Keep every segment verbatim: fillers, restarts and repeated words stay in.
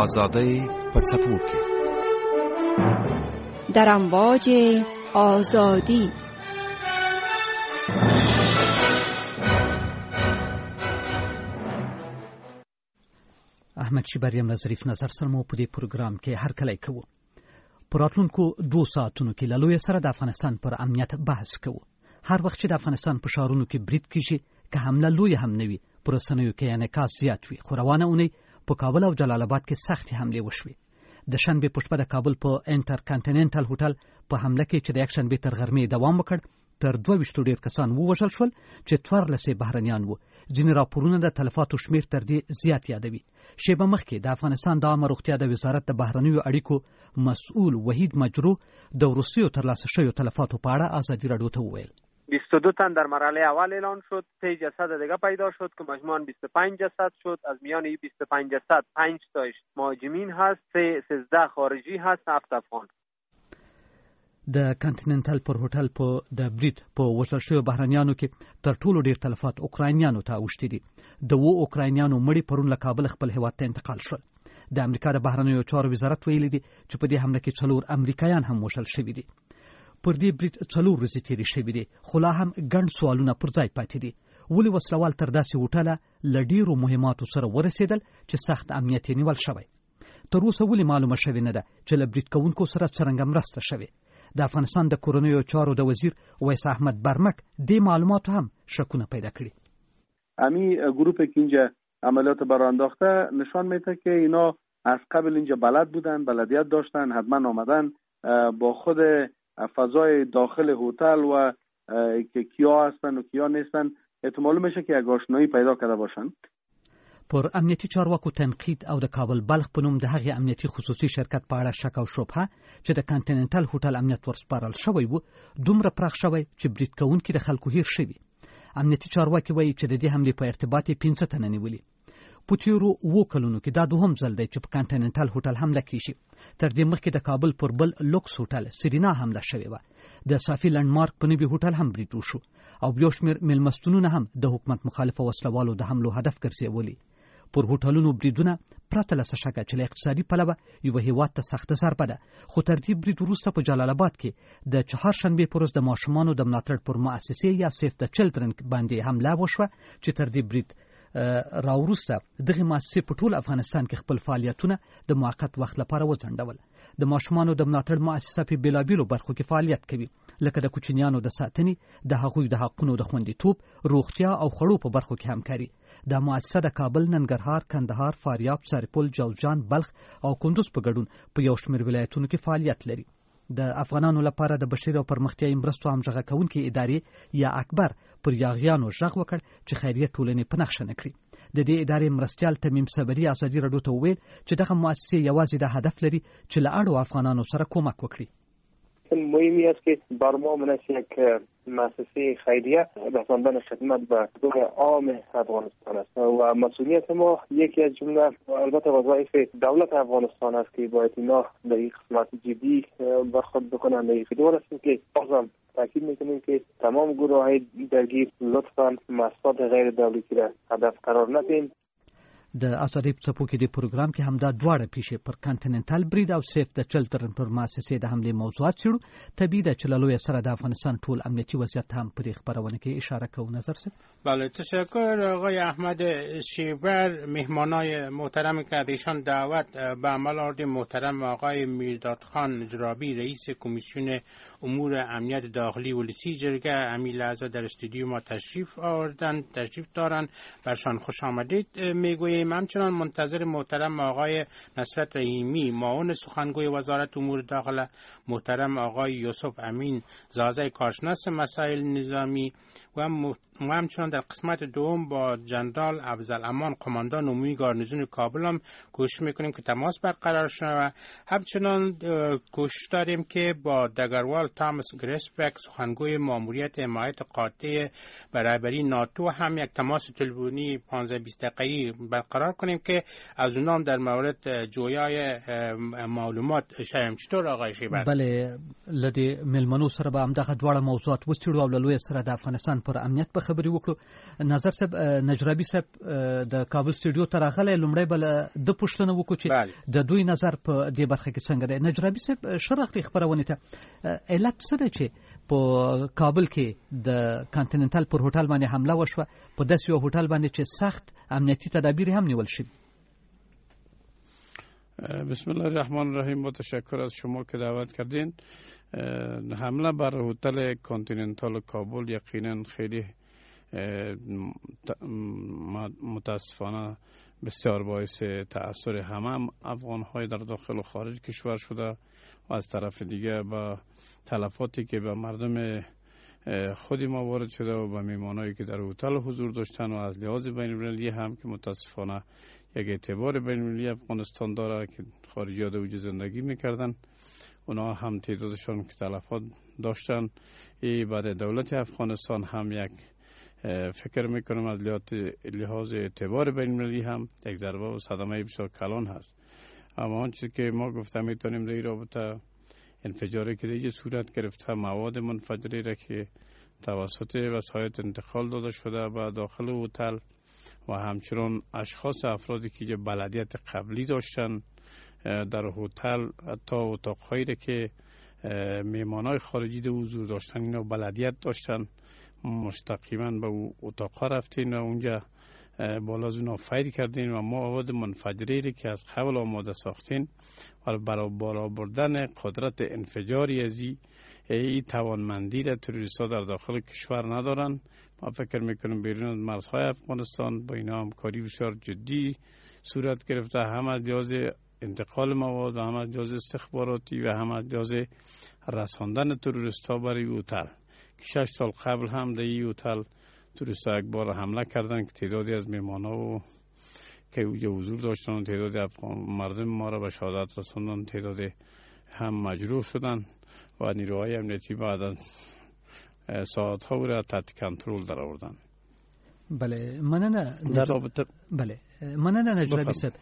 آزادی په څپو کې در امواج آزادی. احمد شیبریم له ظریف نظر سره مو په دې پروګرام کې هرکلی کوو. په راتلونکو دوه ساعتونو کې له لویه سره د افغانستان پر امنیت بحث کوو. هر وخت چې د افغانستان په ښارونو کې برید کېږي، که حمله لویه هم نه وي، په رسنیو کې انعکاس زیات وي. خو روانه اونۍ په کابل او جلال آباد کې سختې حملې وشوې. د شنبې په شپه د کابل په انټر کانټیننټل هوټل په حمله کې چې د یکشنبې تر غرمې دوام وکړ، تر دوه ویشتو ډېر کسان ووژل شول چې څوارلس یې بهرنیان وو. ځینې راپورونه د تلفاتو شمېر تر دې زیات یادوي. شیبه مخکې د افغانستان د عامه روغتیا د وزارت د بهرنیو اړیکو مسئول وحید مجروح د وروستیو ترلاسه شویو تلفاتو په اړه ازادي راډیو ته وویل: بیست و دو تن در مرحله اول اعلان شد، سه جسد دیگه پیدا شد که مجموعاً بیست و پنج جسد شد. از میان این بیست و پنج جسد پنج تاش مهاجمین هست، سه سیزده خارجی هست، هفت افغان. د کانټیننټل پر هوټل په د برید په وژل شویو بهرنیانو کې تر ټولو ډیر تلفات اوکراینیانو ته اوښتي دي. د اوو اوکراینیانو مړي پرون له کابل خپل هیواد ته انتقال شول. د امریکا د بهرنیو چارو وزارت ویلي دي چې په دې حمله کې څلور امریکایان هم وژل شوي دي. پر دې برید څلور ورځې تېرې شوي دي، خو لا هم ګڼ سوالونه پر ځای پاتې دي. ولې وسلوال تر داسې هوټله له ډېرو مهماتو سره ورسېدل چې سخت امنیت یې نیول شوی؟ تر اوسه ولې معلومه شوې نه ده چې له برید کوونکو سره څرنګه مرسته شوې؟ د افغانستان د کورنیو چارو د وزیر ویس احمد برمک دې معلوماتو هم شکونه پیدا کړي. امی گروپ که اینجا عملیات برانداخته نشان میده که اینا از قبل اینجا بلد بودن، بلدیت داشتن، حتما آمدن با خود فضای داخل هتل و که کیا هستن و کیا نیستن احتمال میشه که یک آشنایی پیدا کرده باشن. پر امنیتي چارواکو تنقید او د کابل بلخ په نوم د هغې امنیتي خصوصي شرکت په اړه شک او شبهه چې د کانټیننټل هوټل امنیت ورسپارل شوی و دومره پراخ شوی چې برید کوونکي د خلکو هیر شوي. امنیتي چارواکي وایي چې د دې حملې په ارتباط یې پنځه تنه نیولي. په تېرو اوو کلونو کې دا دوهم ځل دی چې په کانټیننټل هوټل حمله کېږي. تر دې مخکې د کابل پر بل لوکس هوټل سرینا حمله شوې وه. د صافي لنډمارک په نوي هوټل هم برید وشو او یو شمېر میلمستونونه هم د حکومت مخالفه وسلوالو د حملو هدف ګرځېولي. پر هوټلونو بریدونه پرته له څه شکه چې له اقتصادي پلوه یوه هېواد ته سخته ضربه ده. خو تر دې برید وروسته په جلال آباد کې د چهارشنبې په ورځ د ماشومانو د ملاتړ پر مؤسسې یا سیف د چلډرن باندې حمله وشوه چې تر دې برید راوروسته دغه مؤسسې په ټول افغانستان کې خپل فعالیتونه د موقت وخت لپاره وځنډول. د ماشومانو د ملاتړ مؤسسه په بېلابېلو برخو کې فعالیت کوي، لکه د کوچنیانو د ساتنې، د هغوی د حقونو د خوندیتوب، روغتیا او خوړو په برخو کې همکاري. دا مؤسسه د کابل، ننګرهار، کندهار، فاریاب، سرپل، جوزجان، بلخ او کندوز په ګډون په یو شمېر ولایتونو کې فعالیت لري. د افغانانو لپاره د بشري او پرمختیایي مرستو همغږه کوونکې ادارې یا اکبر پر یاغیانو غږ وکړ چې خیریه ټولنې په نښه نه کړي. د دې ادارې مرستیال تمیم صبري ازادي راډیو ته وویل چې دغه مؤسسې یوازې د هدف لري چې له اړو افغانانو سره کومک وکړي. مهمی است که بر ما منش یک مؤسسه خیریه رساندن خدمت به حقوق عام افغانستان است و مسئولیت ما یکی از جمله البته وظایف دولت افغانستان است که باید اینا در این قسمت جدی برخورد بکنند. در این خدمت است که بازم تاکید میکنیم که تمام گروه های درگیر لطفا مؤسسات غیر دولتی را هدف قرار ندهیم. د ازادۍ په څپو کې د پروګرام کې همدا دواړه پیښې پر کانټیننټل برید او سیف د چلډرن پر مؤسسې د حملې موضوعات څېړو. طبیعي ده چې له لویه سره د افغانستان ټول امنیتي وضعیت هم په دې خپرونه کې اشاره کوو. نظر صاحب. بله، تشکر آقای احمد شیبر. مهمانای محترم که ایشان دعوت به عمل آورد محترم آقای میرداد خان جرابی رئیس کمیسیون امور امنیت داخلی ولسی جرگه امی لحظه در استودیو ما تشریف آوردن تشریف دارن. برشان خوش آمدید میگوییم. همچنان منتظر محترم آقای نصرت رحیمی معاون سخنگوی وزارت امور داخله، محترم آقای یوسف امین زازه کارشناس مسائل نظامی و همچنان در قسمت دوم با جنرال افضل امان قماندان عمومی گارنیزون کابل هم کوشش میکنیم که تماس برقرار شود. همچنان کوشش داریم که با دگروال تامس گریسبک سخنگوی ماموریت حمایت قاطع برابری ناتو هم یک تماس تلفنی پانزده بیست دقیقه‌ای برقرار برقرار کنیم که از اونام در مورد جویای معلومات شایم. چطور آقای شیبر؟ بله، لدی ملمنو سره به همدغه دواړه موضوعات وستړو او لوی سره د افغانستان پر امنیت په خبري وکړو. نظر صاحب نجرابي صاحب د کابل سټوډیو ته راغلی، لومړی بل د پښتنه وکړو چې د دوی نظر په دې برخه کې څنګه دی. نجرابي صاحب شرح خبرونه ته علت څه ده چې په کابل کې د کانټیننټل پر هوټل باندې حمله وشوه، په داسې یو هوټل باندې چې سخت امنیتي تدابیر هم نیول شوی؟ بسم الله الرحمن الرحیم. متشکر از شما که دعوت کردین. حمله بر هتل کانتیننتال کابل یقینا خیلی متاسفانه بسیار باعث تأثیر همه افغان‌های در داخل و خارج کشور شده و از طرف دیگه با تلفاتی که به مردم خودی ما وارد شده و به میمانایی که در هتل حضور داشتن و از لحاظ بین‌المللی هم که متاسفانه یک اعتبار بین‌المللی افغانستان داره که خارجی‌ها در اوج زندگی میکردن، اونا هم تعدادشان که تلفات داشتن. ای بعد دولت افغانستان هم یک فکر میکنم از لحاظ اعتبار بین‌المللی هم یک ضربه و صدمه بسیار کلان هست. اما آنچه که ما گفتم میتونیم در این رابطه انفجاری که دیگه صورت گرفته، مواد منفجره را که توسط وسایل انتقال داده شده به داخل هتل و همچنان اشخاص افرادی که بلدیت قبلی داشتن در هتل، تا اتاق‌هایی را که میهمانای خارجی در حضور داشتن اینا بلدیت داشتن، مستقیما به اتاق‌ها رفتین و اونجا بالا از اونا فیر کردین و مواد منفجره را که از قبل آماده ساختین و برای بالا بردن قدرت انفجاری از این توانمندی را تروریست‌ها در داخل کشور ندارن. ما فکر میکنم بیرون از مرزهای افغانستان با اینا همکاری بسیار جدی صورت گرفته، هم از لحاظ انتقال مواد و هم از لحاظ استخباراتی و هم از لحاظ رساندن تروریست‌ها برای هتل که شش سال قبل هم در این هتل تروریست‌ها یک بار حمله کردن که تعدادی از میهمان‌ها و که اونجا حضور داشتن و تعدادی افغان مردم ما را به شهادت رساندن، تعدادی هم مجروح شدن و نیروهای امنیتی بعد از ساعت ها را تحت کنترل در آوردن. بله، مننه نج... بله مننه نجرابي صاحب.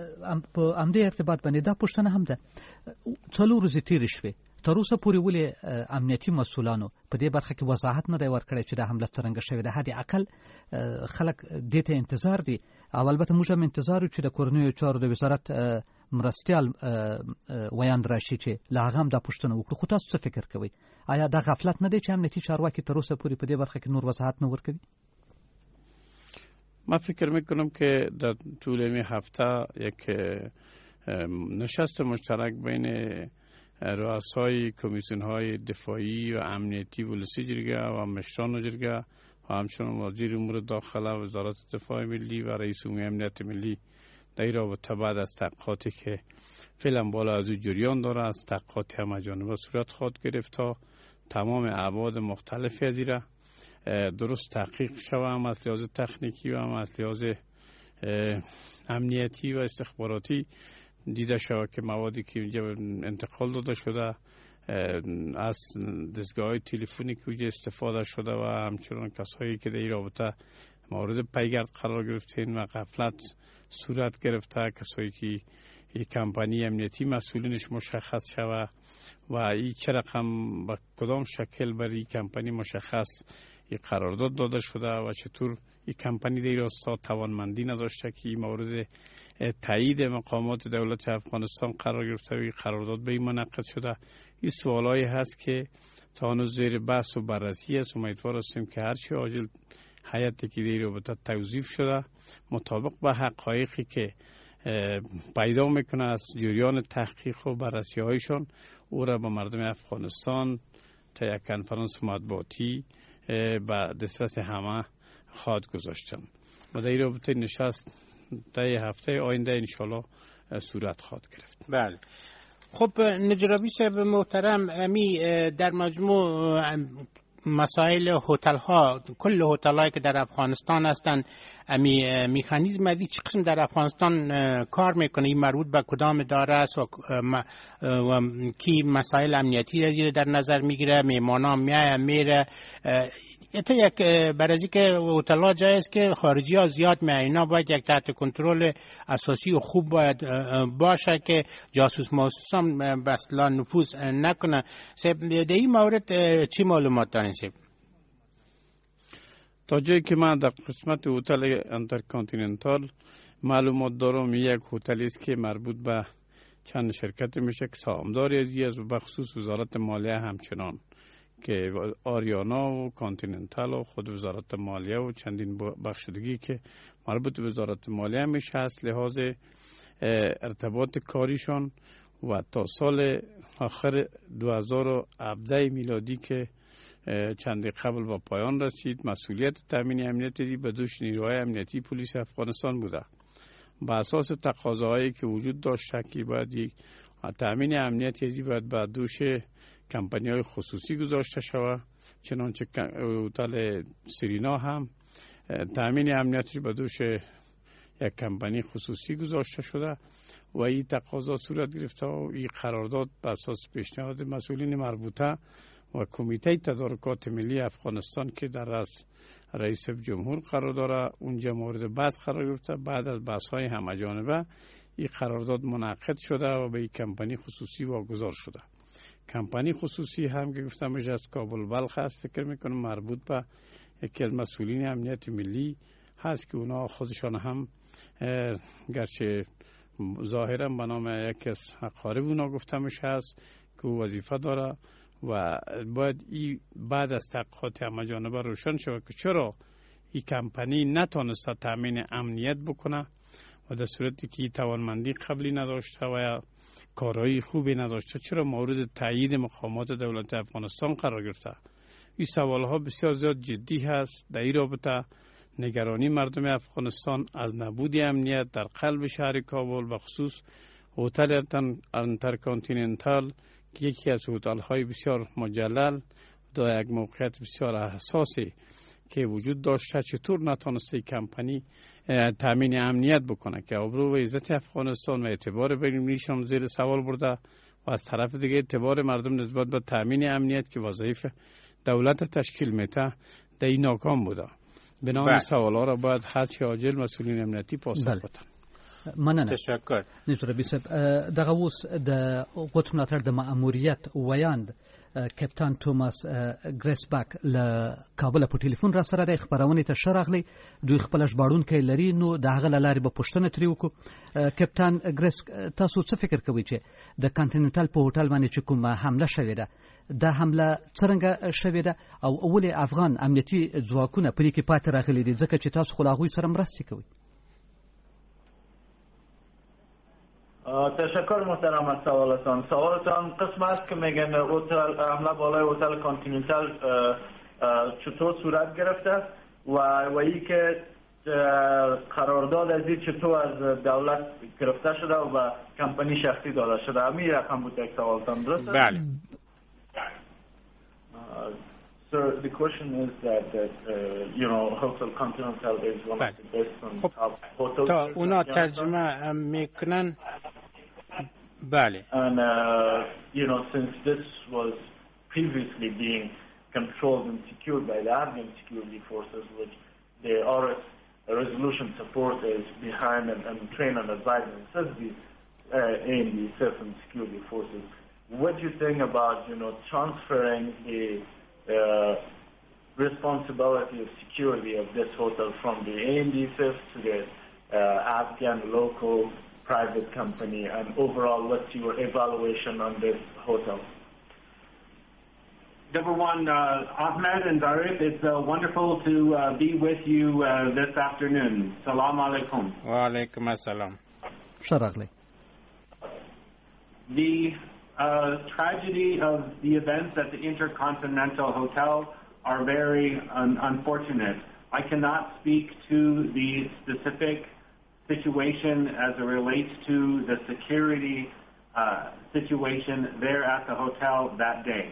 په همدې ارتباط باندې دا پوښتنه هم ده، څلور ورځې تېرې شوې، تر اوسه پورې ولې امنیتي مسؤلانو په دې برخه کې وضاحت نه دی ورکړی چې دا حمله څرنګه شوې ده؟ حد اقل خلک دې ته انتظار دي، او البته موږ هم انتظار یو چې د کورنیو چارو د وزارت مرستیال ویاند راشي چې له هغه هم دا پوښتنه وکړو. خو تاسو څه فکر کوئ؟ آیا دا غفلت نه دی چې امنیتي چارواکي تر اوسه پورې په دې برخه کې نور وضاحت نه ورکوي؟ من فکر میکنم که در طول این هفته یک نشست مشترک بین رؤسای کمیسیون های دفاعی و امنیتی ولسی جرگه و مشران جرگه و همچنان وزیر امور داخله و وزارت دفاع ملی و رئیس عمومی امنیت ملی در این رابطه بعد از تحقیقاتی که فعلا بالا از او جریان داره، از تحقیقات همه‌جانبه صورت خواهد گرفت تا تمام ابعاد مختلفی از این درست تحقیق شود، هم از لحاظ تکنیکی و هم از لحاظ امنیتی و استخباراتی دیده شود که موادی که اونجا انتقال داده شده از دستگاه تلفنی که اونجا استفاده شده و همچنان کسایی که در این رابطه مورد پیگرد قرار گرفتین و غفلت صورت گرفته، کسایی که یک کمپانی امنیتی مسئولینش مشخص شود و این چه رقم با کدام شکل برای این کمپانی مشخص یک قرارداد داده شده و چطور این کمپانی در راستا توانمندی نداشته که این مورد تایید مقامات دولت افغانستان قرار گرفته و این قرارداد به این منعقد شده. این سوالایی هست که تا هنوز زیر بحث و بررسی است. امیدوار هستیم که هرچی عاجل هیئتی که در رابطه توظیف شده مطابق با حقایقی که پیدا میکنه از جریان تحقیق و بررسی هایشان او را به مردم افغانستان تا یک کنفرانس مطبوعاتی به دسترس همه خواهد گذاشتن و در این رابطه نشست در هفته آینده انشالله صورت خواهد گرفت. بله. خب نجرابی صاحب محترم، امی در مجموع مسائل هتل ها، کل هتل هایی که در افغانستان هستند، امی مکانیزم ازی چه قسم در افغانستان کار میکنه؟ این مربوط به کدام اداره است و, و کی مسائل امنیتی را زیر در نظر میگیره؟ میمانا میای میره؟ تا یک برای که هتل‌ها جای است که خارجی ها زیاد میایند، اینا باید یک تحت کنترل اساسی و خوب باید باشه که جاسوس ماسوسان بسلا نفوذ نکنه. سب در این مورد چی معلومات دارین سب؟ تا جایی که من در قسمت هتل انترکانتیننتال معلومات دارم، یک هتلی است که مربوط به چند شرکت میشه که سهامداری از و بخصوص وزارت مالیه همچنان که آریانا و کانتیننتال و خود وزارت مالیه و چندین بخشدگی که مربوط به وزارت مالیه میشه هست، لحاظ ارتباط کاریشان و تا سال آخر دو هزار و هفده میلادی که چندی قبل با پایان رسید، مسئولیت تامین امنیتی به دوش نیروهای امنیتی پلیس افغانستان بوده. با اساس تقاضاهایی که وجود داشت که باید یک تامین امنیتی باید به دوش کمپانی‌های خصوصی گذاشته شود، چنانچه هتل سرینا هم تامین امنیتی به دوش یک کمپانی خصوصی گذاشته شده و این تقاضا صورت گرفته و این قرارداد به اساس پیشنهاد مسئولین مربوطه و کمیته تدارکات ملی افغانستان که در رأس رئیس جمهور قرار داره اونجا مورد بحث قرار گرفته. بعد از بحث‌های همه‌جانبه این قرارداد منعقد شده و به این کمپانی خصوصی واگذار شده. کمپانی خصوصی هم که گفتم میشه از کابل بلخ هست، فکر میکنم مربوط به یکی از مسئولین امنیت ملی هست که اونا خودشان هم گرچه ظاهرا به نام یکی از اقارب اونا گفته میشه هست که وظیفه داره و باید ای بعد از تحقیقات همه‌جانبه روشن شود که چرا این کمپانی نتونسته تامین امنیت بکنه و در صورتی که توانمندی قبلی نداشته و یا کارایی خوبی نداشته چرا مورد تایید مقامات دولت افغانستان قرار گرفته. این سوال ها بسیار زیاد جدی هست. در این رابطه نگرانی مردم افغانستان از نبود امنیت در قلب شهر کابل و خصوص هتل انترکانتیننتال که یکی از هتل های بسیار مجلل در یک موقعیت بسیار حساسی که وجود داشته چطور نتونسته کمپانی تامین امنیت بکنه که آبرو و عزت افغانستان و اعتبار بین‌المللیش هم زیر سوال برده و از طرف دیگه اعتبار مردم نسبت به تامین امنیت که وظایف دولت تشکیل میده در این ناکام بوده. بنابراین سوالا را باید هر چه عاجل مسئولین امنیتی پاسخ بدن. مننه. تشکر. نشور بیسب دغه اوس د غوت ملاتړ د مأموریت ویاند کپتان توماس ګریسبک له کابل په ټلیفون را سره د خبرونه ته شرغلی دوی خپل ژباړونکي لري نو د هغه لارې به پښتنه تری وکړو. کپتان ګریس تاسو څه فکر کوئ چې د کانټیننټل په هوټل باندې چې کومه حمله شوې ده دا حمله څنګه شوې ده او اول افغان امنیتي ځواکونه په دې کې پاتې راغلي دي ځکه چې تاسو خو له هغوی سره مرستې کوئ؟ تشکر محترم از سوالتان. سوالتان قسم است که میگن هتل حمله بالای هتل کانتیننتال چطور صورت گرفته و و ای که قرارداد از این چطور از دولت گرفته شده و به کمپانی شخصی داده شده. همین رقم بود یک سوالتان درسته؟ بله. Sir, the question is that, that uh, you know, Hotel Continental is one of the best and top hotels. تا اونا ترجمه میکنن. بله. And uh, you know, since this was previously being controlled and secured by the Afghan security forces, which the R S resolution support is behind and, and train and advise and assist the uh, A N D S and security forces, what do you think about, you know, transferring the Uh, responsibility of security of this hotel from the A N D S to the uh, Afghan local private company, and overall what's your evaluation on this hotel? Number one, uh, Ahmed and Zarif, it's uh, wonderful to uh, be with you uh, this afternoon. Salam alaikum. Wa alaikum assalam. Sharagli. The Uh, tragedy of the events at the Intercontinental Hotel are very un- unfortunate. I cannot speak to the specific situation as it relates to the security uh, situation there at the hotel that day.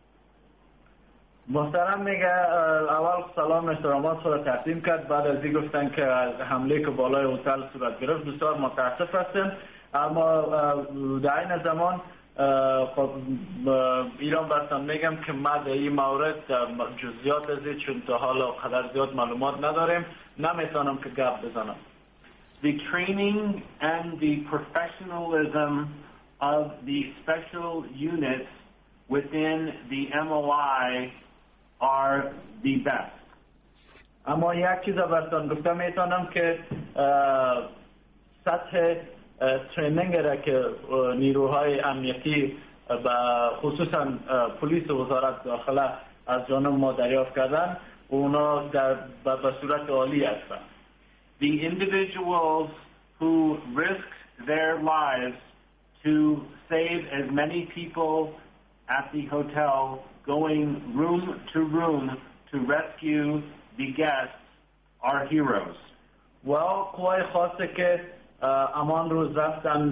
محترم میگه اول سلام احترامات را تقدیم کرد. بعد از این گفتن که حمله که بالای هتل صورت گرفت بسیار متاسف هستیم، اما در این زمان خب ایران براتون میگم که ما در این مورد جزئیات ازی چون تا حالا قدر زیاد معلومات نداریم نمیتونم که گپ بزنم. The training and the professionalism of the special units within the M O I are the best. اما یک چیز براتون گفته میتونم که سطح ترینینگ را که نیروهای امنیتی و خصوصا پلیس و وزارت داخله از جانب ما دریافت کردن اونا در به صورت عالی هستند. The individuals who risked their lives to save as many people at the hotel going room to room to rescue the guests are heroes. و قوای خاصه که امان روز رفتن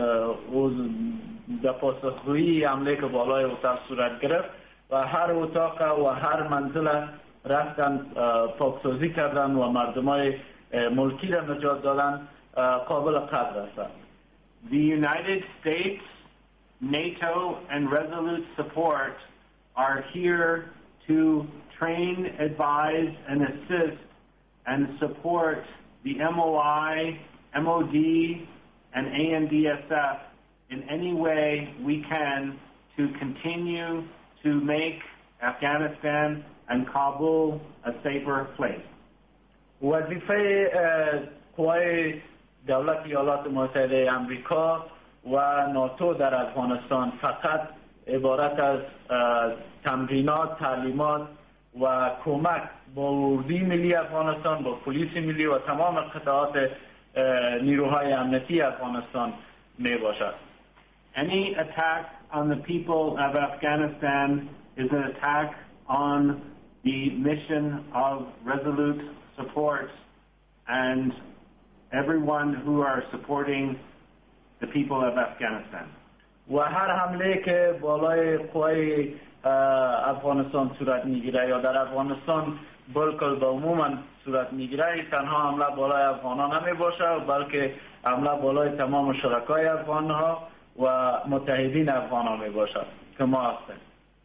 در پاسخگویی حمله که بالای اتاق صورت گرفت و هر اتاق و هر منزل رفتن پاکسازی کردن و مردمای ملکی را نجات دادن قابل قدر است. The United States, NATO and Resolute Support are here to train, advise and assist and support the M O I, M O D and A N D S F in any way we can to continue to make Afghanistan and Kabul a safer place. وظیفه قوای دولت ایالات متحده آمریکا و ناتو در افغانستان فقط عبارت از تمرینات، تعلیمات و کمک با اردوی ملی افغانستان، با پلیس ملی و تمام قطعات نیروهای امنیتی افغانستان می باشد. Any attack on the people of Afghanistan is an attack on the mission of Resolute Support and everyone who are supporting the people of Afghanistan. و هر حمله که بالای قوای افغانستان صورت میگیره یا در افغانستان بلکل به عموما صورت میگیره تنها حمله بالای افغانان نمی باشه بلکه حمله بالای تمام شرکای افغان ها و متحدین افغان ها می باشه که ما هستیم.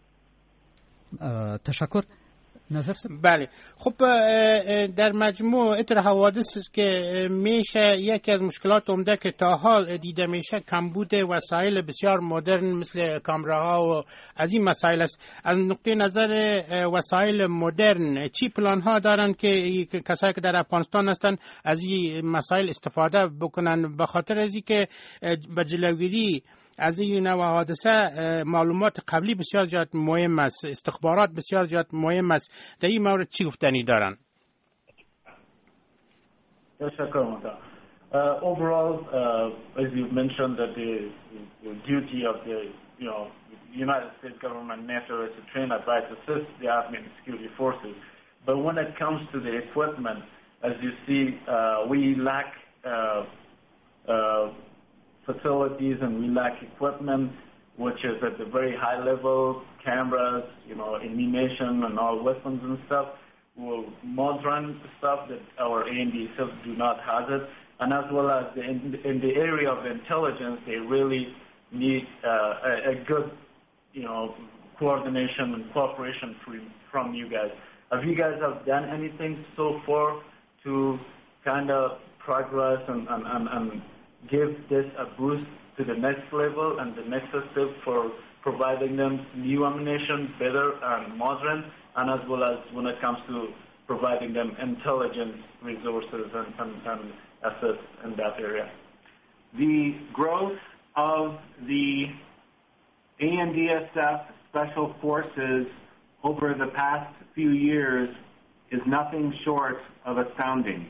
تشکر. نظر بله خب در مجموع اتر حوادث که میشه یکی از مشکلات عمده که تا حال دیده میشه کمبود وسایل بسیار مدرن مثل کامراها و از این مسائل است. از نقطه نظر وسایل مدرن چی پلان ها دارن که کسایی که در افغانستان هستن از این مسائل استفاده بکنن به خاطر از اینکه به جلوگیری از این نوع حادثه معلومات قبلی بسیار زیاد مهم است، استخبارات بسیار زیاد مهم است. در این مورد چی گفتنی دارن؟ تشکر متا. Overall, uh, as you mentioned, that the, the duty of the you know United States government, NATO, is to train, advise, assist the Afghan security forces. But when it comes to the equipment, as you see, uh, we lack. Uh, uh, facilities and we lack equipment which is at the very high level, cameras, you know, ammunition and all weapons and stuff, well, modern stuff that our A N D S F do not have it, and as well as the, in, in the area of intelligence, they really need uh, a, a good, you know, coordination and cooperation from, from you guys. Have you guys have done anything so far to kind of progress and, and, and, and give this a boost to the next level and the next step for providing them new ammunition, better and modern, and as well as when it comes to providing them intelligence resources and, and, and assets in that area? The growth of the A N D S F Special Forces over the past few years is nothing short of astounding.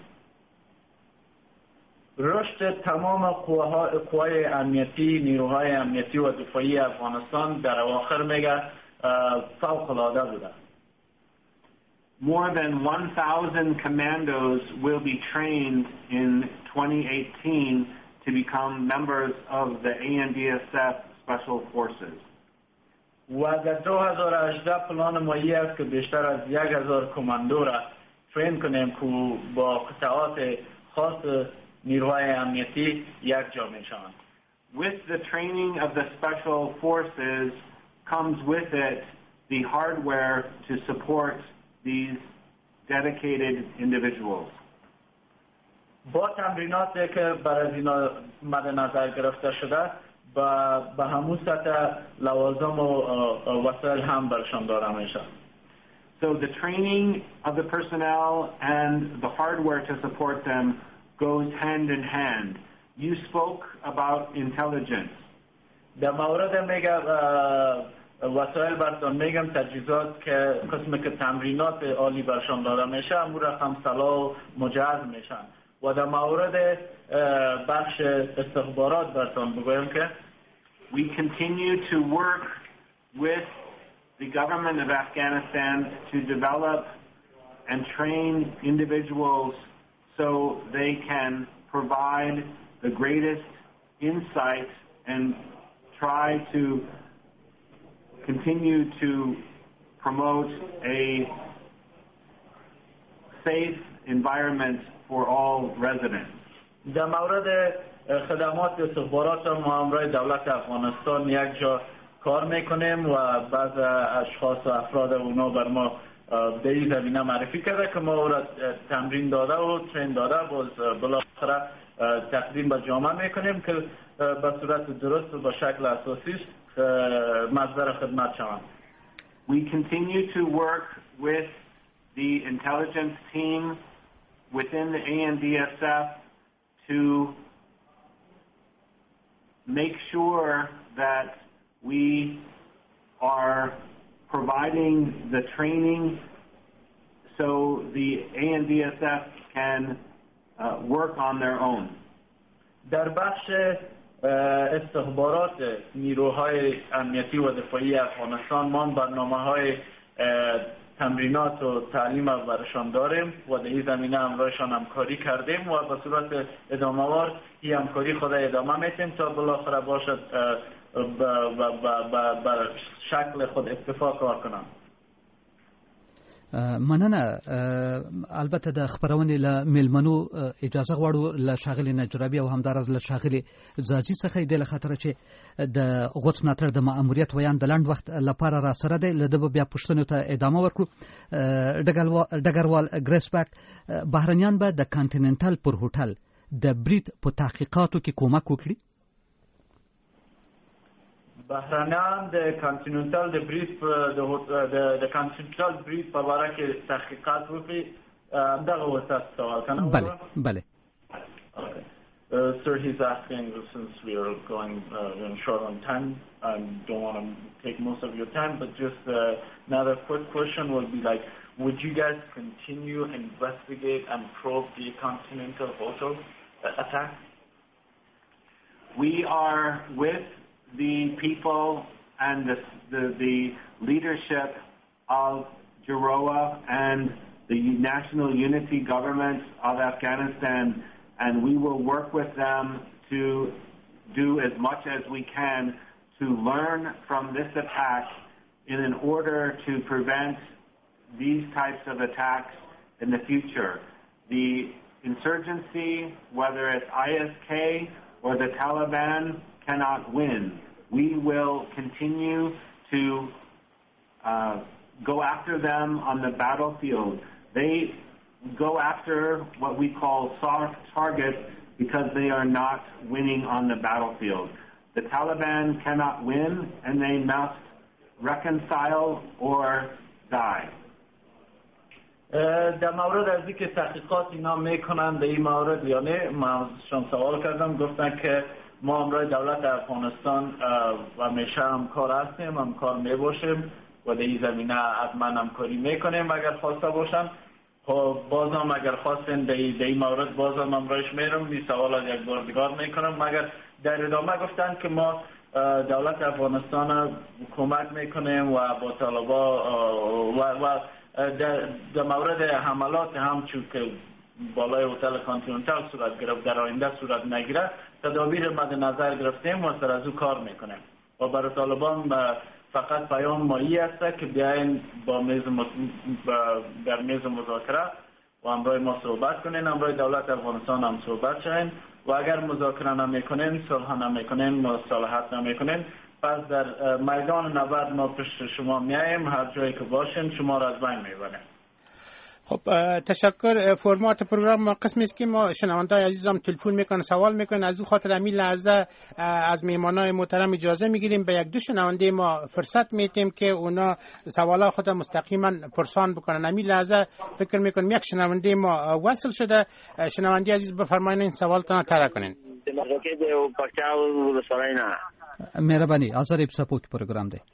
رشد تمام قوای امنیتی، نیروهای امنیتی و دفاعی افغانستان در اواخر میگه فوق العاده بوده. More than one thousand commandos will be trained in twenty eighteen to become members of the A N D S F Special Forces. و در دو هزار و هجده پلان مایی است که بیشتر از یک هزار کماندو را ترین کنیم که با قطعات خاص نیروهای امنیتی یک جا میشوند. with the training of the special forces comes with it the hardware to support these dedicated individuals. با تمریناتی که برای اینا مد نظر گرفته شده با به همون سطح لوازم و وسایل هم برشان داده میشه. So the training of the personnel and the hardware to support them goes hand in hand. You spoke about intelligence. در مورد میگه وسایل براتون میگم تجهیزات که قسم که تمرینات عالی برشان داده میشه امور رقم سلاح و مجهز میشن و در مورد بخش استخبارات براتون بگویم که we continue to work with the government of Afghanistan to develop and train individuals so they can provide the greatest insight and try to continue to promote a safe environment for all residents. در مورد خدمات استخبارات ما همراه دولت افغانستان یک جا کار میکنیم و بعض اشخاص و افراد اونا بر ما به این زمینه معرفی کرده که ما او را تمرین داده و ترین داده باز بالاخره تقدیم به جامعه میکنیم که به صورت درست و به شکل اساسی مصدر خدمت شوند. We continue to work with the intelligence team within the A N D S F to make sure that we are providing the training so the A N D S F can uh, work on their own. در بخش استخبارات نیروهای امنیتی و دفاعی افغانستان ما برنامه‌های تمرینات و تعلیم برشان داریم و در این زمینه همراهشان همکاری کردیم و به صورت ادامه‌وار این همکاری خود ادامه میتیم تا بالاخره باشد به شکل خود اکتفا کار کنم. مننه. البته د خبرونې له میلمنو اجازه غواړو له ښاغلي نجرابي او همداراز له ښاغلي ځاځي څخه د خاطر چې د غوڅ ملاتړ د ماموریت ویان د لنډ وخت لپاره را سره دی. له ده بیا پوښتنو ته ادامه ورکړو. ډګروال ګریسبک، بهرنیان به د کانټیننټل پر هوټل د برید په تحقیقاتو کې کومک وکړي؟ بهرنیان د کانټیننټل د برید د کانټیننټل برید په باره کې تحقیقات وکړي. دغه وسط سوال کنه؟ بله بله. Uh, sir, he's asking, since we are going uh, short on time, I don't want to take most of your time, but just uh, another quick question would be like, would you guys continue, investigate, and probe the Continental Hotel attack? We are with the people and the, the, the leadership of Jaroa and the National Unity Government of Afghanistan, and we will work with them to do as much as we can to learn from this attack in an order to prevent these types of attacks in the future. The insurgency, whether it's I S K or the Taliban, cannot win. We will continue to uh, go after them on the battlefield. They go after what we call soft targets because they are not winning on the battlefield. The Taliban cannot win and they must reconcile or die. در مورد از اینکه تحقیقات اینا میکنن در این مورد یا نه، من شما سوال کردم، گفتن که ما همراه دولت افغانستان و همیشه همکار هستیم، همکار میباشیم و در این زمینه حتما همکاری میکنیم اگر خواسته باشن. خب بازم اگر خواستن در این مورد بازم همراهش میرم، این سوال از یک بار دیگر میکنم. مگر در ادامه گفتن که ما دولت افغانستان کمک میکنیم و با طالبا و, و در, در مورد حملات هم چون که بالای هتل کانتیننتال صورت گرفت در آینده صورت نگیره، تدابیر مد نظر گرفتیم و سر از او کار میکنیم و برای طالبان فقط پیام مایی است که بیاین با میز مز... در میز مذاکره و همراه ما صحبت کنین، همراه دولت افغانستان هم صحبت شوین و اگر مذاکره نمیکنین، صلح نمیکنین، مصالحت نمیکنین، پس در میدان نبرد ما پشت شما میایم، هر جایی که باشین شما را از بین میبریم. خب تشکر. فرمات پروگرام ما قسمی است که ما شنوندای عزیزم تلفن میکنن، سوال میکنن، از اون خاطر همین لحظه از میهمانای محترم اجازه میگیریم به یک دو شنونده ما فرصت میتیم که اونا سوالا خود مستقیما پرسان بکنن. همین لحظه فکر میکنم یک شنونده ما وصل شده. شنونده عزیز بفرمایید این سوالتون طرح کنین. مهربانی آزار سپوک پروگرام ده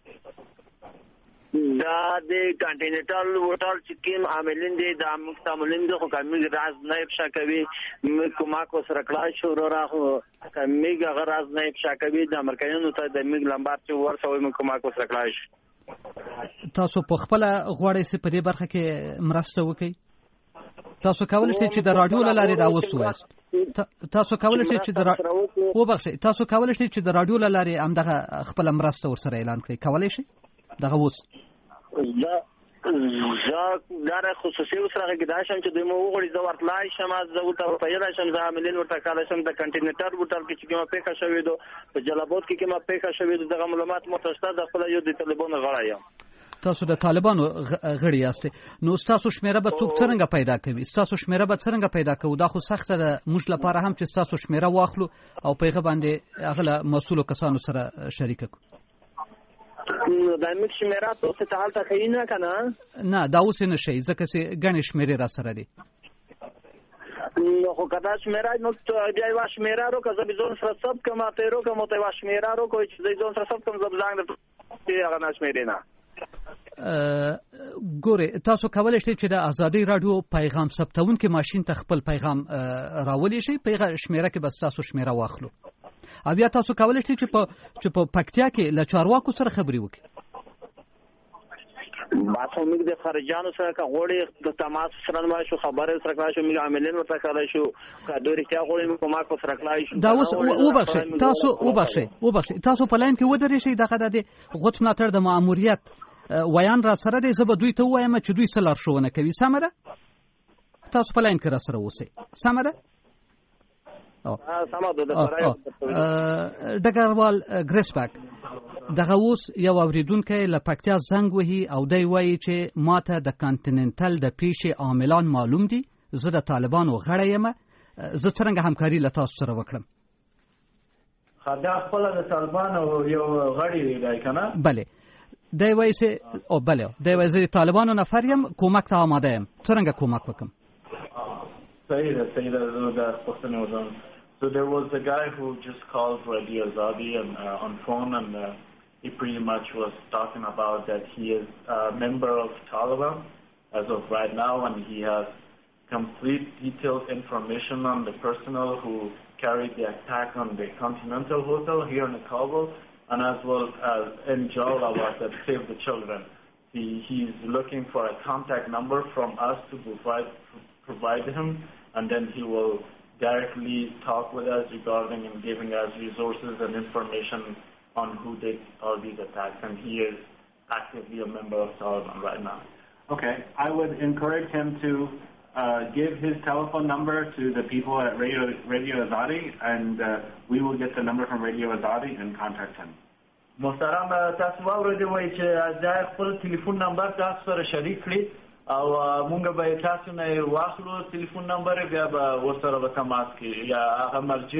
دا د کانټیننټل هوټل چې کوم عاملین دي د مستعملین د خو کمیګ راز نه افشا کوي کومه کو سره کلاش شروع راغو کمیګ هغه راز نه افشا کوي د امریکایانو ته د میګ لمبار چې ورسوي کومه کو سره کلاش. تاسو په خپل غوړې سي په دې برخه کې مرسته وکړئ؟ تاسو کولای شئ چې د رادیو لارې دا وسوایست؟ تاسو کولای شئ چې د او بخښئ تاسو کولای شئ چې د رادیو لارې هم دغه خپل مرسته ورسره اعلان کړئ؟ کولای شئ دغه وس دا زه دا خصوصي وسره کې شم چې د مو وګړي د ورتلای شم از د ورته پیدا شم د عاملین ورته کار شم د کنټینټر وټل کې چې کومه پیښه شوې ده په جلابوت کې کومه پیښه شوې ده دغه معلومات متوسطه د خپل یو د طالبانو غړی یم. تاسو د طالبانو غړي یاست، نو تاسو شمیره به څوک څنګه پیدا کوي؟ تاسو شمیره به څنګه پیدا کوي؟ دا خو سخته ده موږ لپاره هم چې تاسو شمیره واخلو او پیغه باندې هغه مسؤل کسانو سره شریک کړو. دا موږ شمیره ته ته حالت خینه کنه نه دا اوس نه شي ځکه چې غنښ شمیره را سره دي. نو خو کدا شمیره نو ته بیا واش شمیره رو که زبیزون سره سب کما ته رو که مو ته واش شمیره رو کوی چې زبیزون سره سب کم زبزنګ ته هغه نه شمیره نه. ګوره تاسو کولای شئ چې د ازادي رادیو پیغام ثبتون کې ماشين ته خپل پیغام راولي شي، پیغام شمیره کې بس تاسو شمیره واخلو. او بیا تاسو کولای شئ چې په چې په پکتیا کې له چارواکو سره خبري وکړئ. باسو موږ د خارجانو سره کا غوړي د تماس سره ما شو خبره سره کا شو موږ عاملین ورته کړای شو کا دوی رښتیا غوړي کومه کو سره کړای شو. دا اوس وبخښئ تاسو وبخښئ وبخښئ تاسو په لاین کې ودرې شئ دغه د غوڅ ملاتړ د ماموریت ویان را سره دی. زه به دوی ته وایم چې دوی څه لارښوونه کوي. سمه ده؟ تاسو په لاین کې را سره اوسئ. سمه ده؟ ډګروال ګریسبک دغه اوس یو اوریدونکی له پکتیا زنګ وهي او دی وایي چې ماته د کانټیننټل د پیښې عاملان معلوم دي، زه د طالبانو غړی یم، زه څرنګه همکاري له تاسو سره وکړم؟ دا خپله د طالبانو یو غړی دی که نه؟ بله دی وایي چې او بله دی وایي زه د طالبانو نفر یم، کومک ته آماده یم، څرنګه کومک وکړم؟ صحیح ده صحیح ده دا پوښتنې وزم. So there was a guy who just called Radio Azadi and, uh, on phone and uh, he pretty much was talking about that he is a member of Taliban as of right now and he has complete detailed information on the personnel who carried the attack on the Continental Hotel here in Kabul and as well as in Jalabad that saved the children. He, he's looking for a contact number from us to provide, provide him and then he will directly talk with us regarding and giving us resources and information on who did all these attacks, and he is actively a member of Taliban right now. Okay, I would encourage him to uh, give his telephone number to the people at Radio, Radio Azadi, and uh, we will get the number from Radio Azadi and contact him. محترم تاسو واورئ وایي چې ځای خپل ټلیفون نمبر تاسو سره شریک کړي او مونږ به تاسو نه واخلو ټلیفون نمبر بیا به ورسره به تماس کړي یا هغه مرجع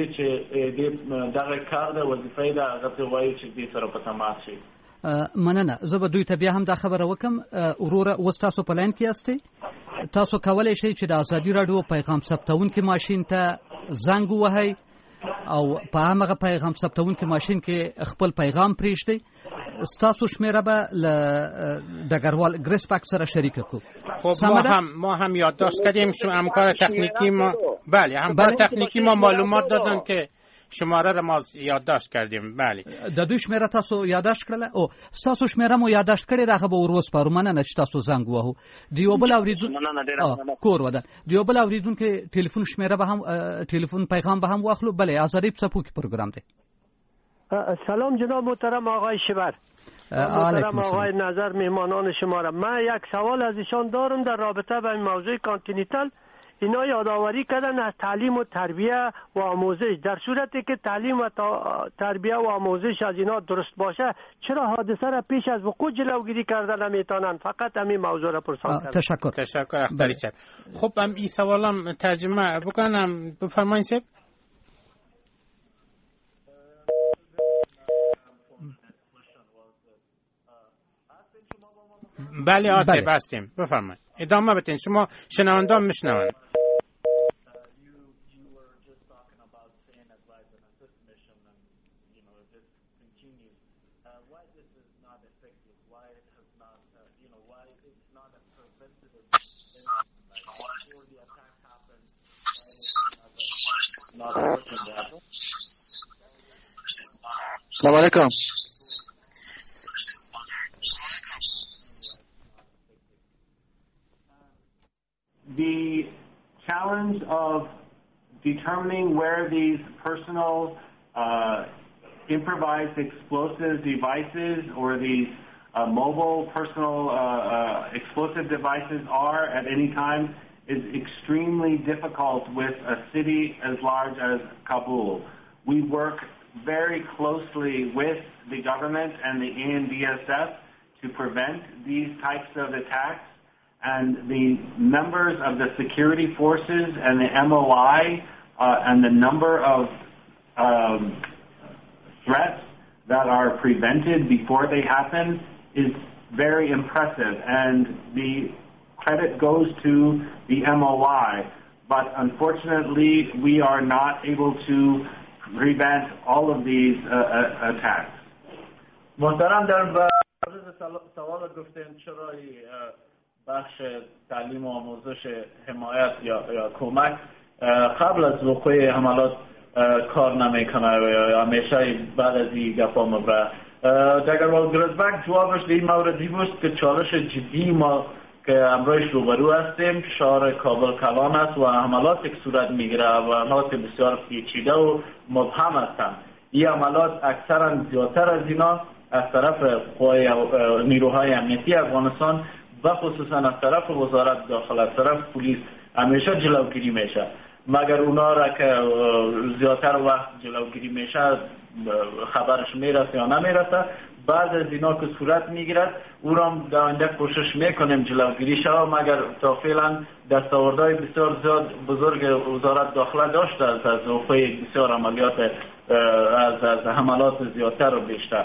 چې دغه کار د وظیفې د هغه ته وایي چې دې سره په تماس شي. مننه. زه به دوی ته بیا هم دا خبره وکم. وروره اوس تاسو په لاین کې یاستئ، تاسو کولی شئ چې د ازادي راډیو پیغام ثبتونکي ماشین ته زنګ ووهئ او په همغه پیغام ثبتونکي ماشین کې خپل پیغام پرېږدئ. ستاسو شمیره به له ډګروال ګریسبک سره شریک کړو. خب ما هم ما هم یادداشت کردیم همکار تکنیکی ما بله همکار تکنیکی ما معلومات دادن که شماره را ما یادداشت کردیم. بله د دوی شمیره تاسو یادداشت کړله او ستاسو شمیره مو یادداشت کړې راغه به وروسپارو. مننه چې تاسو زنګ وهو. د یو بل اوریدون کور ودان د یو بل اوریدون کې ټلیفون شمیره به هم ټلیفون پیغام به هم واخلو. بله آزادی پسپوکی پروگرام دی. سلام جناب محترم آقای شبر. محترم آقای نظر مهمانان شما را من یک سوال از ایشان دارم در رابطه با این موضوع کانتیننتال. اینا یادآوری کردن از تعلیم و تربیه و آموزش. در صورتی که تعلیم و تربیه و آموزش از اینا درست باشه، چرا حادثه را پیش از وقوع جلوگیری کردن نمیتونن؟ فقط همین موضوع را پرسان کردن. تشکر تشکر اختری چند. خب هم این سوالم ترجمه بکنم، بفرمایید سب. بله آسف هستیم، بفرمایید ادامه بدین، شما شنوندان میشنون. سلام علیکم. The challenge of determining where these personal uh, improvised explosive devices or these uh, mobile personal uh, uh, explosive devices are at any time is extremely difficult with a city as large as Kabul. We work very closely with the government and the A N D S F to prevent these types of attacks. And the members of the security forces and the M O I uh, and the number of um, threats that are prevented before they happen is very impressive. And the credit goes to the M O I. But unfortunately, we are not able to prevent all of these uh, uh, attacks. محترم، در مورد سوال گفتیم چرا بخش تعلیم و آموزش حمایت یا یا کمک قبل از وقوع حملات کار نمیکنه و همیشه بعد از این گپا مبره. دگروال گرزبک جوابش در این موردی بود که چالش جدی ما که امروز روبرو هستیم شهر کابل کلان است و حملات یک صورت میگیره و حملات بسیار پیچیده و مبهم هستند. این حملات اکثرا زیادتر از اینا از طرف قوای نیروهای امنیتی افغانستان و خصوصا از طرف وزارت داخل، از طرف پلیس همیشه جلوگیری میشه. مگر اونا را که زیادتر وقت جلوگیری میشه خبرش میرسه یا نمیرسه، بعد از اینا که صورت میگیرد او را در آینده کوشش میکنیم جلوگیری شود، مگر تا فعلا دستاوردهای بسیار زیاد بزرگ وزارت داخله داشته از از وقوع بسیار عملیات از از حملات زیادتر و بیشتر.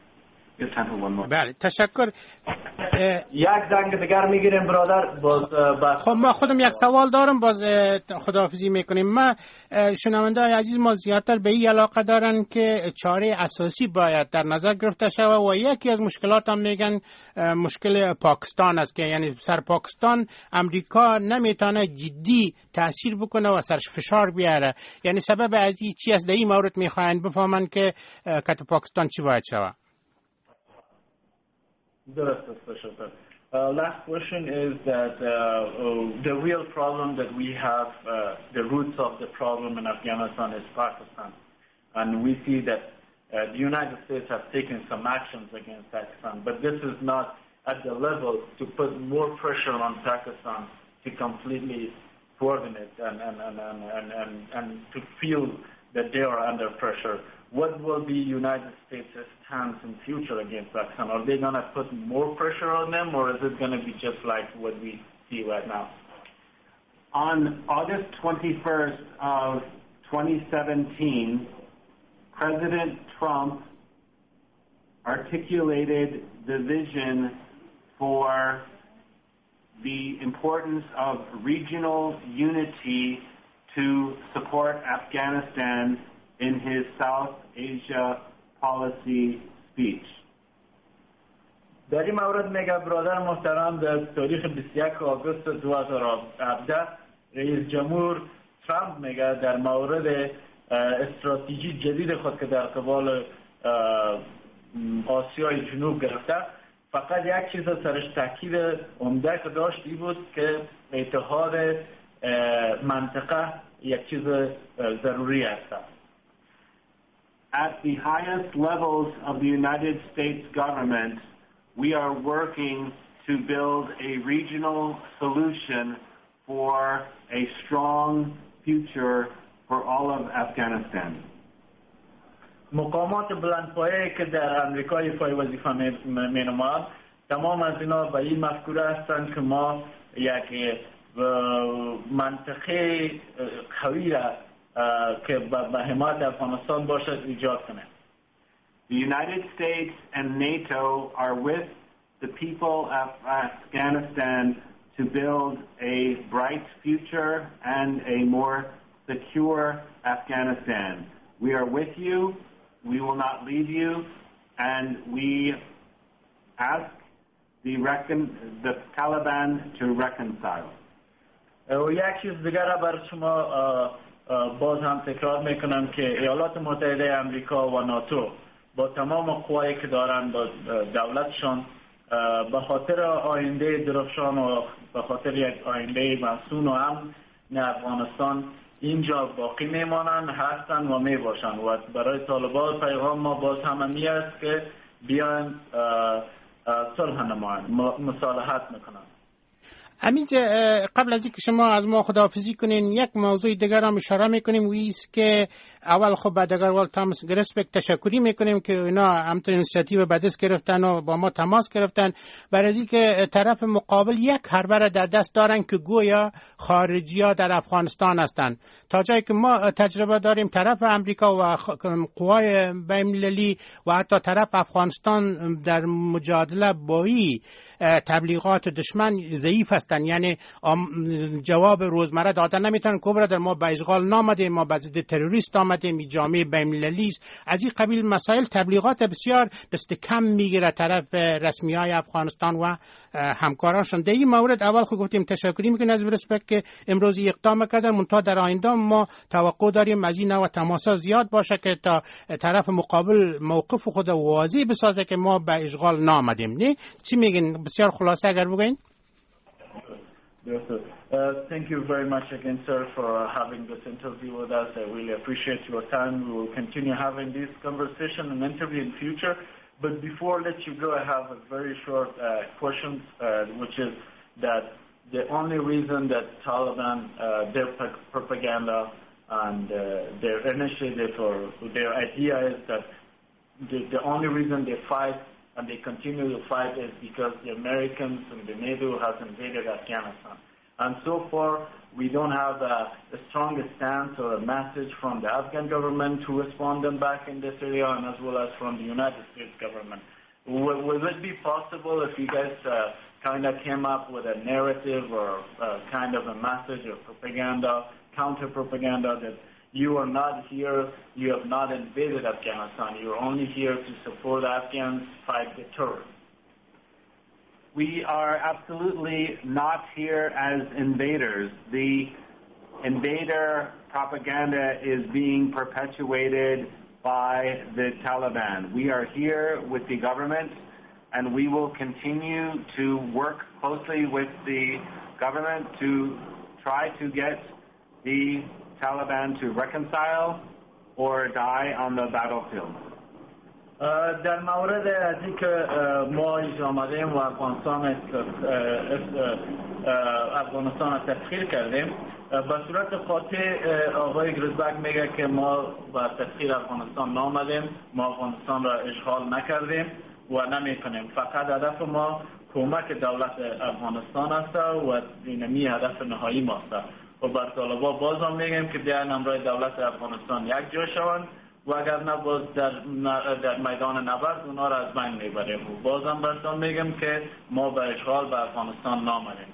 بله تشکر. یک زنگ دیگر میگیریم برادر. باز خب ما خودم یک سوال دارم، باز خداحافظی میکنیم. ما شنونده عزیز ما زیادتر به این علاقه دارن که چاره اساسی باید در نظر گرفته شود و یکی از مشکلات هم میگن مشکل پاکستان است که یعنی سر پاکستان امریکا نمیتونه جدی تاثیر بکنه و سرش فشار بیاره. یعنی سبب از این چی است؟ در این مورد میخواین بفهمن که کت پاکستان چی باید شود. Uh, last question is that uh, uh, the real problem that we have, uh, the roots of the problem in Afghanistan is Pakistan. And we see that uh, the United States have taken some actions against Pakistan, but this is not at the level to put more pressure on Pakistan to completely coordinate and, and, and, and, and, and, and to feel that they are under pressure. What will be United States' stance in future against Pakistan? Are they going to put more pressure on them, or is it going to be just like what we see right now? On August twenty-first of twenty seventeen, President Trump articulated the vision for the importance of regional unity to support Afghanistan in his South Asia policy speech. در این مورد میگه برادر محترم در تاریخ بیست و یک آگوست دو هزار و هفده رئیس جمهور ترامپ میگه در مورد استراتژی جدید خود که در قبال آسیای جنوب گرفته فقط یک چیز سرش تاکید عمده که داشت این بود که اتحاد منطقه یک چیز ضروری است. At the highest levels of the United States government, we are working to build a regional solution for a strong future for all of Afghanistan. مقامات بلندپایه‌ای که در امریکا ایفای وظیفه می‌نمایند تمام از اینا به این مفکوره هستند که ما یک منطقه قوی را که به حمایت افغانستان باشد ایجاد کنیم. The United States and NATO are with the people of Afghanistan to build a bright future and a more secure Afghanistan. We are with you. We will not leave you, and we ask the reckon the Taliban to reconcile. و یک چیز دیگر را بر شما باز هم تکرار میکنم که ایالات متحده امریکا و ناتو با تمام قوایی که دارن با دولتشان به خاطر آینده درخشان و به خاطر یک آینده مسئول و امن افغانستان اینجا باقی میمانند، هستند و میباشند و برای طالبان پیغام ما باز هم همی است که بیاین صلح نمایند، مصالحت میکنند. همین قبل از اینکه شما از ما خداحافظی کنین یک موضوع دیگر هم اشاره میکنیم و ایست که اول خب به دگروال تامس گرسبک تشکری میکنیم که اینا هم اینیشیتیو به دست گرفتن و با ما تماس گرفتن برای اینکه طرف مقابل یک حربه را در دست دارن که گویا خارجی‌ها در افغانستان هستند. تا جایی که ما تجربه داریم طرف امریکا و قوای بین‌المللی و حتی طرف افغانستان در مجادله با این تبلیغات دشمن ضعیف هستند، یعنی جواب روزمره دادن نمیتونن. کبرا در ما به اشغال نامدیم، ما به ضد تروریست آمدیم، این جامعه بین‌المللی است. از این قبیل مسائل تبلیغات بسیار دست کم میگیره طرف رسمی های افغانستان و همکارانشون. در این مورد اول خود گفتیم تشکری میکنیم از برسپک که امروز اقدام کردن، منتها در آینده ما توقع داریم از این نوع تماسا زیاد باشه که تا طرف مقابل موقف خود واضح بسازه که ما به اشغال نامدیم. نه چی میگین؟ بسیار خلاصه اگر بگین. Yes, sir. Uh, thank you very much again, sir, for uh, having this interview with us. I really appreciate your time. We will continue having this conversation and interview in future. But before I let you go, I have a very short uh, question, uh, which is that the only reason that Taliban, uh, their propaganda and uh, their initiative or their idea is that the, the only reason they fight and they continue to fight is because the Americans and the NATO has invaded Afghanistan. And so far, we don't have a, a strong stance or a message from the Afghan government to respond them back in this area, and as well as from the United States government. Will, will it be possible if you guys uh, kind of came up with a narrative or uh, kind of a message or propaganda, counter-propaganda that you are not here, you have not invaded Afghanistan, you are only here to support Afghans fight the terror? We are absolutely not here as invaders. The invader propaganda is being perpetuated by the Taliban. We are here with the government, and we will continue to work closely with the government to try to get the Taliban to reconcile or die on the battlefield. در مورد از اینکه ما اینجا آمدیم و افغانستان افغانستان را تسخیر کردیم، به صورت قاطع آقای گرزبک میگه که ما با تسخیر افغانستان نامدیم، ما افغانستان را اشغال نکردیم و نمیکنیم. فقط هدف ما کمک دولت افغانستان است و اینمی هدف نهایی ماست. و بر طالبا باز هم میگیم که بیاین همراه دولت افغانستان یک جا شوند و اگر نه باز در, در میدان نبرد اونا را از بین میبریم. و باز هم براتون میگم که ما به اشغال به افغانستان نامدیم.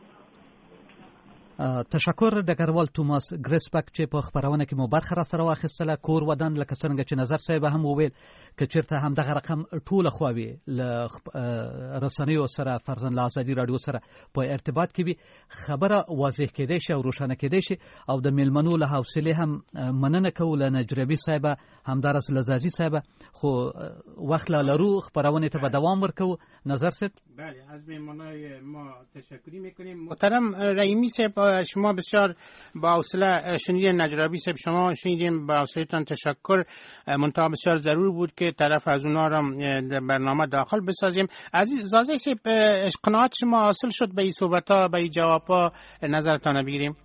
تشکر ډګروال توماس ګریسبک چې په خبرونه کې مو برخه را سره واخیستله. کور ودان لکه څنګه چې نظر صاحب هم وویل که چیرته هم دغه رقم ټوله خواوي له رسنیو سره فرضاً له ازادي رادیو سره په ارتباط کې وي، خبره واضح کېدای شي او روښانه کېدای شي. او د میلمنو له حوصلې هم مننه کوو له نجربي صاحب همدارس لزازي صاحب، خو وخت لا لرو خبرونه ته به دوام ورکوو. نظر صاحب. بله، از میلمنای ما تشکر میکنیم. محترم رحیمی صاحب، شما بسیار با حوصله شنیدین نجرابی صاحب، شما شنیدین، با حوصله‌تان تشکر. منتها بسیار ضرور بود که طرف از اونا را در برنامه داخل بسازیم. عزیز زازه صاحب، قناعت شما حاصل شد به این صحبت‌ها، به این جواب‌ها؟ نظرتان بگیریم.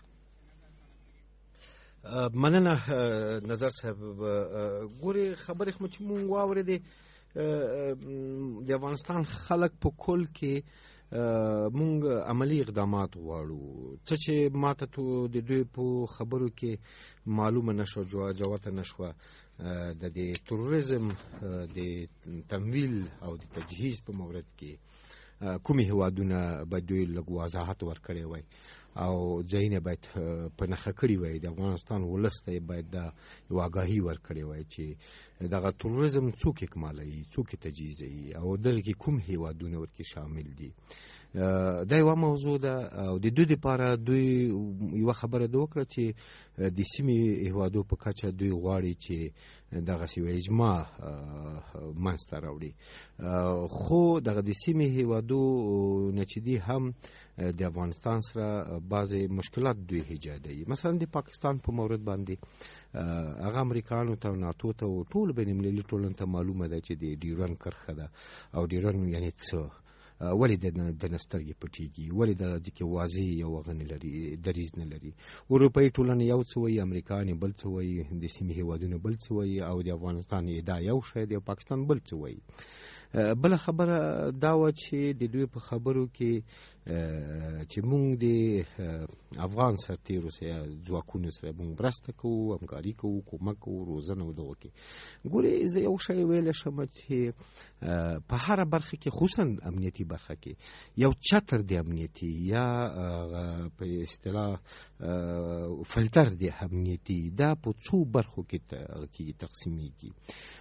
مننه نظر صاحب. ګورې خبرې خو چې مونږ واورېدې، د افغانستان خلک په کل کې مونږ عملی اقدامات غواړو. څه چې ماته تو د دوی په خبرو کې معلومه نشوه، جوته نشوه، د دې تروریزم د تمویل او د تجهیز په مورد کې کومې هیوادونه به دوی لږ وضاحت ورکړی وای او ځایونه باید په نښه کړي وای. د افغانستان ولس ته باید دا یو آګاهي ورکړې وای چې دغه تروریزم څوک اکمالوي، څوک تجهیزوي او دغه کې کوم هیوادونه ورکې شامل دي. دا یوه موضوع ده او د دوی دپاره دوی یوه خبره ده وکړه چې د سیمې هیوادو په کچه دوی غواړي چې دغسې یوه اجماع منځته راوړي، خو دغه د سیمې هیوادو نه چې دي هم د افغانستان سره بعضې مشکلات دوی ایجادوي. مثلا د پاکستان په مورد باندې هغه امریکایانو ته او ناتو ته او ټول بین المللي ټولنې ته معلومه ده چې د ډیورنډ کرښه ده او ډیورنډ یعنې څه، ولې د نسترګې پټېږي، ولې دغه ځکه واضح یو هغه نه لري، دریځ نه لري. اروپایي ټولنه یو څه وایي، امریکایان بل څه وایي، د سیمې هیوادونه بل څه وایي او د افغانستان ادعا یو شی دی او پاکستان بل څه وایي. بله خبره دا وه چې د دوی په خبرو کې چې مونږ د افغان سرتیرو سره ځواکونو سره مونږ مرسته کوو، همکاري کوو، کومک کوو، روزنه او دغه کې. ګورې زه یو شی ویلی شم چې په هره برخه کې، خصوصا امنیتي برخه کې، یو چتر د امنیتي یا په اصطلاح فلتر د امنیتي دا په څو برخو کې تقسیمیږي.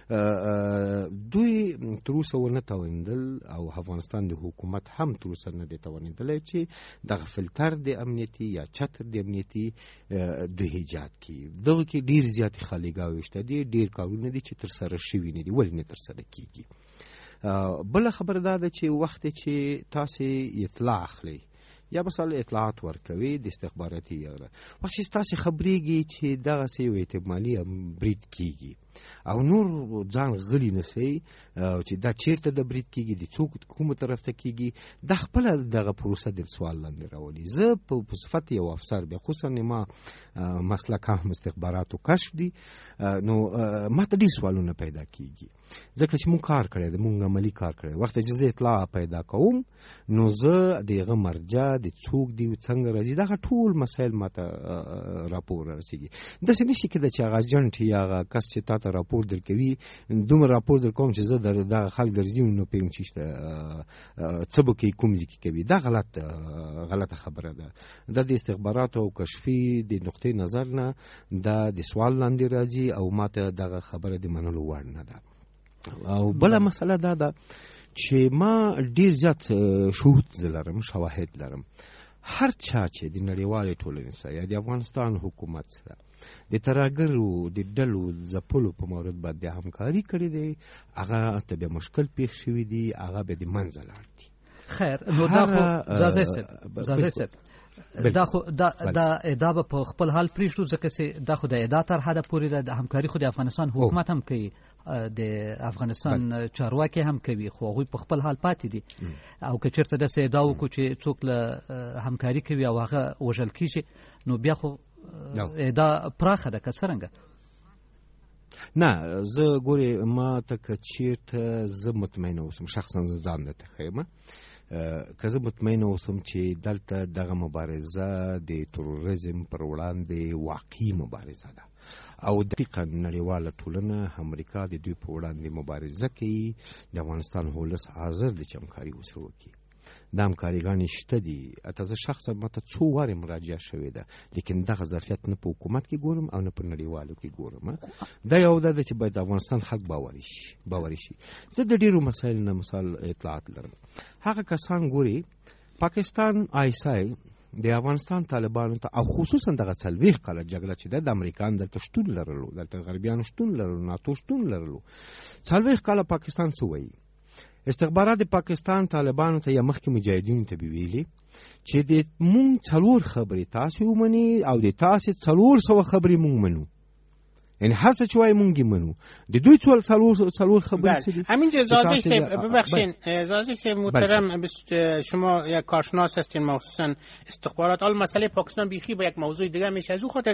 دوی تر اوسه ونه توانېدل او افغانستان د حکومت هم تر اوسه نه دی توانېدلی چې دغه فلتر د امنیتي یا چتر د امنیتي دوی ایجاد کړي. دغه کې ډېر زیاتې خالیګاوې شته دي، ډېر کارونه دي چې ترسره شوي نه دي. ولې نه ترسره کېږي؟ بله خبره دا ده چې وخت چې تاسې اطلاع اخلئ یا مثلا اطلاعات ورکوي د استخباراتي یاره، وخت چې تاسې خبرېږي چې دغسې یو احتمالي برید کېږي او نور ځان غلی نسئ چې دا چیرته د برید کېږي، د څوک کومه طرف ته کېږي، دا خپله دغه پروسه د سوال لاندې راولي. زه په صفت یو افسر بیا خصوصا ما مسلک هم استخباراتو کشف دي، نو ما ته ډېر سوالونه پیدا کېږي ځکه چې مونږ کار کړی دی، مونږ عملي کار کړی. وخت چې زه اطلاع پیدا کوم نو زه د هغه مرجع د څوک دی څنګه راځي دغه ټول مسایل ما ته راپور رسېږي. داسې نشي کېدی چې هغه اجنټ یا هغه کس چې تا ته راپور درکوي دومره راپور در کوم چې زه دغه خلک درځي نو پوهیم چې څه به کوي، کوم ځای کې کوي. دا غلط غلطه خبره ده. دا د استخباراتو او کشفي د نقطې نظر نه دا د سوال لاندې راځي او ما ته دغه خبره د منلو وړ نه ده. او بله مسله دا ده چې ما ډېر زیات شهود زه لرم، شواهد لرم. هر چا چې د نړیوالې ټولنې سره یا د افغانستان حکومت سره د ترهګرو د ډلو ځپلو په مورد باندې همکاري کړې دی، هغه ته بیا مشکل پېښ شوي دي، هغه به د منځه لاړ دي. خیر، نو دا خو ځاځی صاحب ځاځی صاحب دا خو دا دا ادعا به په خپل حال پرېږدو ځکه چې دا خو د ادعا تر حده پورې ده. د همکاري خو د افغانستان حکومت هم کوي، د افغانستان چارواکي هم کوي، خو هغوی په خپل حال پاتې دي. او که چېرته داسې ادعا وکړو چې څوک له همکاري کوي او هغه وژل کېږي نو بیا خو ادعا پراخه ده که څرنګه؟ نه، زه ګورې ما ته که چېرته زه مطمئنه اوسم، شخصا زه ځان درته ښیم، که زه مطمئنه اوسم چې دلته دغه مبارزه د تروریزم پر وړاندې واقعي مبارزه ده او دقیقا نړیواله ټولنه امریکا د دوی په وړاندې مبارزه کوي، د افغانستان ولس حاضر دی چې همکاري ورسره وکړي. دا همکاریګانې شته دي. اته زه شخصا ماته څو وارې مراجعه شوې ده، لیکن دغه ظرفیت نه په حکومت کې ګورم او نه په نړیوالو کې ګورم. دا یو دا ده چې باید د افغانستان خلک باوري شي باوري شي زه د ډېرو مسایلو نه مثال اطلاعات لرم. هغه کسان ګوري پاکستان آیسای د افغانستان طالبانو ته او خصوصا دغه څلوېښت کاله جګړه چې ده د امریکایانو دلته شتون لرلو، دلته غربیانو شتون لرلو، ناتو شتون لرلو، څلوېښت کاله پاکستان څه وایي استخبارات پاکستان طالبانو ته یا مخکې مجاهدینو ته ویلي چې د مونږ څلور خبرې تاسو ومني او د تاسو څلور سوه خبرې مونږ منو. یعنی هر څه چې وایي مونږ یې منو. د دوی څلور څلور خبرې څه دي؟ همین اجازه است ببخشید اجازه است محترم شما یک کارشناس هستین مخصوصا استخبارات. حال مسئله پاکستان بیخی با یک موضوع دیگه میشه. از اون خاطر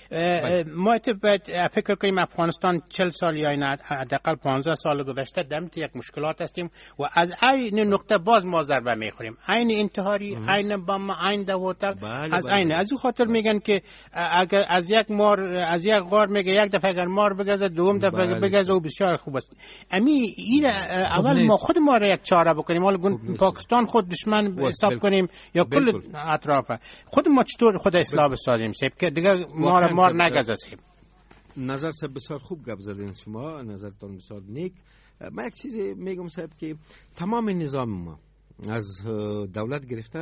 ما باید فکر کنیم افغانستان چهل سال یا نه حداقل پانزده سال گذشته در یک مشکلات هستیم و از این نقطه باز ما ضربه میخوریم. عین انتحاری، عین بم، عین دواتل، از عین. از اون خاطر میگن که اگر از یک مار از یک غار میگه یک دفعه اگر مار بگزه دوم دفعه بگزه و بسیار خوب است. امی این اول ما خود ما را یک چاره بکنیم. حالا پاکستان خود دشمن حساب کنیم یا کل اطراف خود ما چطور خود اصلاح بسازیم سیب که دیگه ما را مار نگزه سیب. نظر صاحب بسیار خوب گپ زدین شما، نظرتون بسیار نیک. من یک چیزی میگم صاحب که تمام نظام ما از دولت گرفته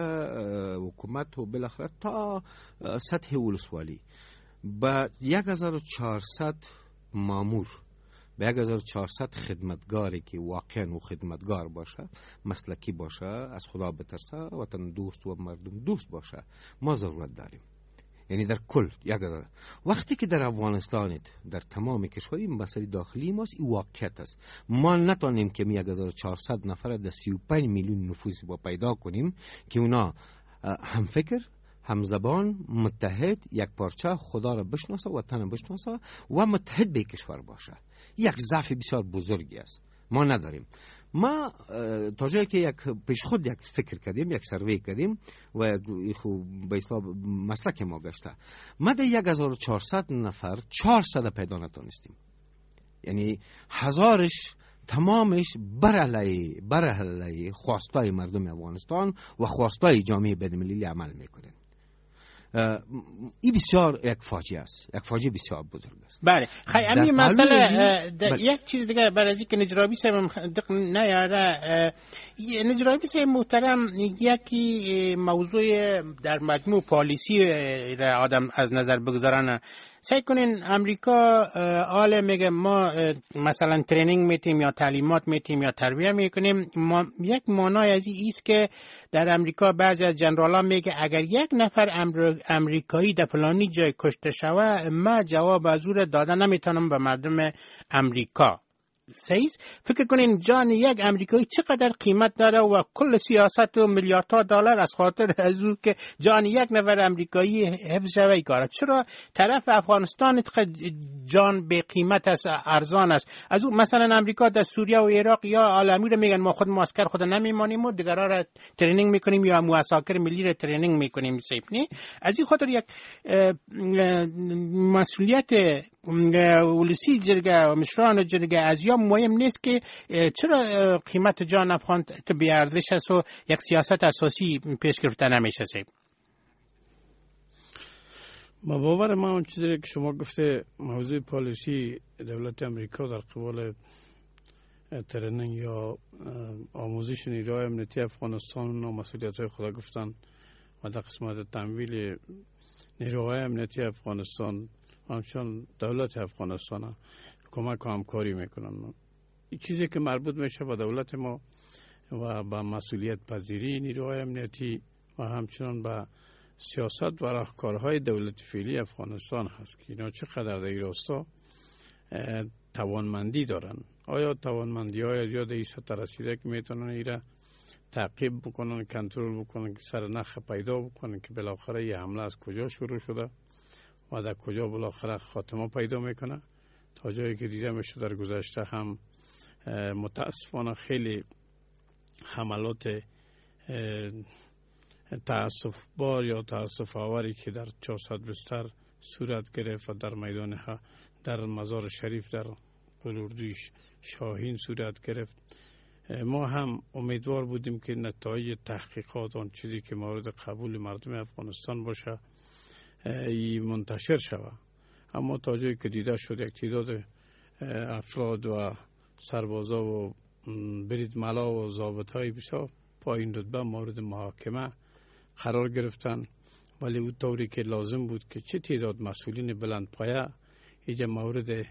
حکومت و بالاخره تا سطح ولسوالی با یک هزار و چهارصد مامور به یک هزار و چهارصد خدمتگاری که واقعا و خدمتگار باشه، مسلکی باشه، از خدا بترسه، وطن دوست و مردم دوست باشه، ما ضرورت داریم. یعنی در کل یک هزار. وقتی که در افغانستان در تمام کشوری مسئله داخلی ماست، این واقعیت است. ما نتونیم که یک هزار و چهارصد نفر در سی و پنج میلیون نفوس با پیدا کنیم که اونا هم فکر، هم زبان، متحد، یک پارچه، خدا را بشناسه، وطن بشناسه و متحد به کشور باشه. یک ضعف بسیار بزرگی است. ما نداریم. ما تا جایی که یک پیش خود یک فکر کردیم، یک سروی کردیم و خوب به اصطلاح مسلک ما گشته. ما در یک هزار و چهارصد نفر چهارصد پیدا نتونستیم. یعنی هزارش تمامش برعلی برعلی خواستای مردم افغانستان و خواستای جامعه بین‌المللی عمل میکنن. این بسیار یک فاجعه است، یک فاجعه بسیار بزرگ است. بله خیلی همین مسئله یک چیز دیگه برای اینکه نجرابی صاحب دق نیاره، نجرابی صاحب محترم یکی موضوع در مجموع پالیسی را آدم از نظر بگذارن. سعی کنین امریکا آله میگه ما مثلا ترینینگ میتیم یا تعلیمات میتیم یا تربیه میکنیم. ما یک معنای از این است که در امریکا بعضی از جنرالان میگه اگر یک نفر امریکایی در فلانی جای کشته شوه ما جواب از او داده نمیتونم به مردم امریکا. صحیح؟ فکر کنین جان یک امریکایی چقدر قیمت داره و کل سیاست و میلیاردها دلار از خاطر از او که جان یک نفر امریکایی حفظ شوه کاره. چرا طرف افغانستان جان به قیمت است، ارزان است؟ از او مثلا امریکا در سوریه و عراق یا عالمی رو میگن ما خود معسکر خود نمیمانیم و دیگرها را ترینینگ میکنیم یا معسکر ملی را ترینینگ میکنیم. صحیح نه؟ از این خاطر یک مسئولیت ولسی جرگه و مشران جرگه از یا مهم نیست که چرا قیمت جان افغان بی ارزش است و یک سیاست اساسی پیش گرفته نمیشه. سیب با باور ما اون چیزی که شما گفته موضوع پالیسی دولت امریکا در قبال ترینینگ یا آموزش نیروهای امنیتی افغانستان و مسئولیت‌های خدا گفتن و در قسمت تمویل نیروهای امنیتی افغانستان همچنان دولت افغانستان کمک و همکاری میکنن. این چیزی که مربوط میشه با دولت ما و با مسئولیت پذیری نیروهای امنیتی و همچنان با سیاست و راهکارهای دولت فعلی افغانستان هست که اینا چقدر در این راستا توانمندی دارن. آیا توانمندی های از یاد این سطح رسیده که میتونن ایره تعقیب بکنن، کنترل بکنن که سر نخ پیدا بکنن که بالاخره یه حمله از کجا شروع شده و در کجا بالاخره خاتمه پیدا میکنه. تا جایی که دیده میشه در گذشته هم متاسفانه خیلی حملات تاسف بار یا تاسف آوری که در چهارصد بستر صورت گرفت و در میدان ها در مزار شریف در قلوردوی شاهین صورت گرفت. ما هم امیدوار بودیم که نتایج تحقیقات آن چیزی که مورد قبول مردم افغانستان باشه منتشر شود، اما تا جایی که دیده شد یک تعداد افراد و سربازا و برید ملا و ضابطهای بسیار پایین رتبه مورد محاکمه قرار گرفتن، ولی اون طوری که لازم بود که چه تعداد مسئولین بلند پایه اینجا مورد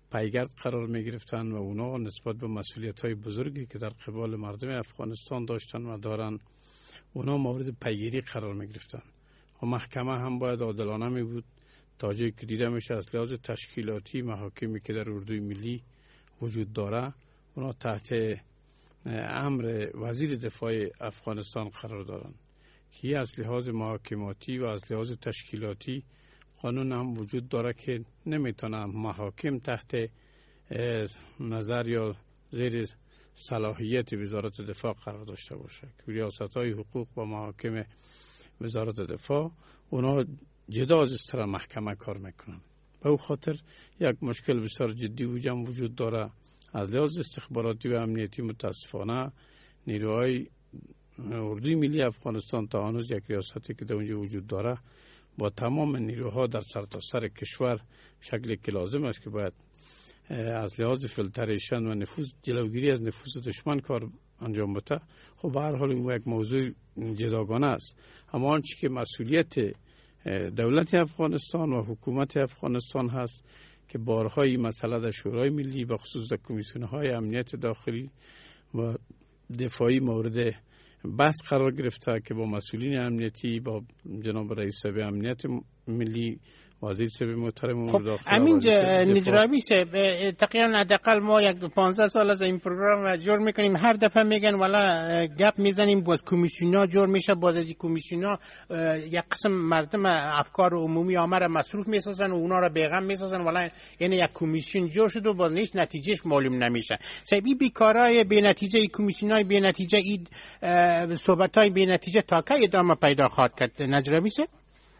پیگرد قرار می گرفتن و اونا نسبت به مسئولیت های بزرگی که در قبال مردم افغانستان داشتن و دارن اونا مورد پیگیری قرار می گرفتن و محکمه هم باید عادلانه می بود تا جایی که دیده میشه از لحاظ تشکیلاتی محاکمی که در اردوی ملی وجود داره اونا تحت امر وزیر دفاع افغانستان قرار دارن که از لحاظ محاکماتی و از لحاظ تشکیلاتی قانون هم وجود داره که نمیتونه محاکم تحت نظر یا زیر صلاحیت وزارت دفاع قرار داشته باشه که ریاست های حقوق و محاکم وزارت دفاع اونا جدا از استرا محکمه کار میکنن. به او خاطر یک مشکل بسیار جدی و جمع وجود داره. از لحاظ استخباراتی و امنیتی متاسفانه نیروهای اردوی ملی افغانستان تا هنوز یک ریاستی که در اونجا وجود داره با تمام نیروها در سرتاسر سر کشور شکلی که لازم است که باید از لحاظ فیلتریشن و نفوذ جلوگیری از نفوذ دشمن کار انجام بده. خب به هر حال این یک موضوع جداگانه است. اما آنچه که مسئولیت دولت افغانستان و حکومت افغانستان هست که بارها این مسئله در شورای ملی و خصوص در کمیسیون های امنیت داخلی و دفاعی مورد بحث قرار گرفته که با مسئولین امنیتی با جناب رئیس شعبه امنیت ملی وزیر شعبه محترم امور داخلی امین نجرابی صاحب تقریبا حداقل ما یک پانزده سال از این پروگرام جور میکنیم هر دفعه میگن والا گپ میزنیم باز کمیسیونا جور میشه باز از کمیسیونا یک قسم مردم افکار عمومی آمر مصروف میسازن و اونا را بیغم میسازن والا یعنی یک کمیسیون جور شد و باز نیست نتیجهش معلوم نمیشه. صاحب این بیکارای بی نتیجه کمیسیونای بی نتیجه این صحبتای بی نتیجه تا کی ادامه پیدا خواهد کرد نجرابی صاحب؟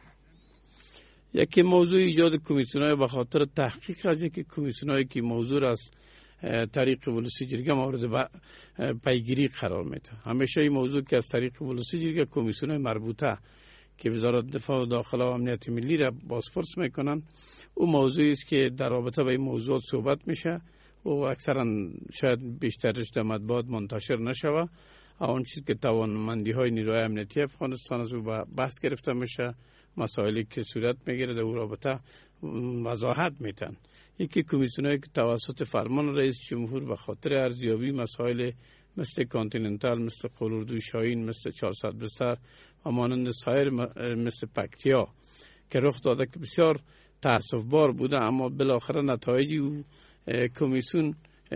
یکی موضوع ایجاد کمیسیون‌های به خاطر تحقیق از یکی کمیسیون‌هایی که موضوع از طریق ولسی جرگه مورد پیگیری قرار میده. همیشه این موضوع که از طریق ولسی جرگه کمیسیون‌های مربوطه که وزارت دفاع و داخله و امنیت ملی را بازپرس میکنن او موضوعی است که در رابطه با این موضوعات صحبت میشه و اکثرا شاید بیشترش در مطبوعات منتشر نشوه. اون چیزی که توانمندی‌های نیروهای امنیتی افغانستان از او بحث گرفته میشه مسائلی که صورت میگیره در رابطه وضاحت میتن. یکی کمیسیونایی که توسط فرمان رئیس جمهور به خاطر ارزیابی مسائل مثل کانتیننتال مثل قلوردوی شاهین مثل چهارصد بستر و مانند سایر مثل پکتیا که رخ داده که بسیار تأسف بار بوده اما بالاخره نتایجی او کمیسیون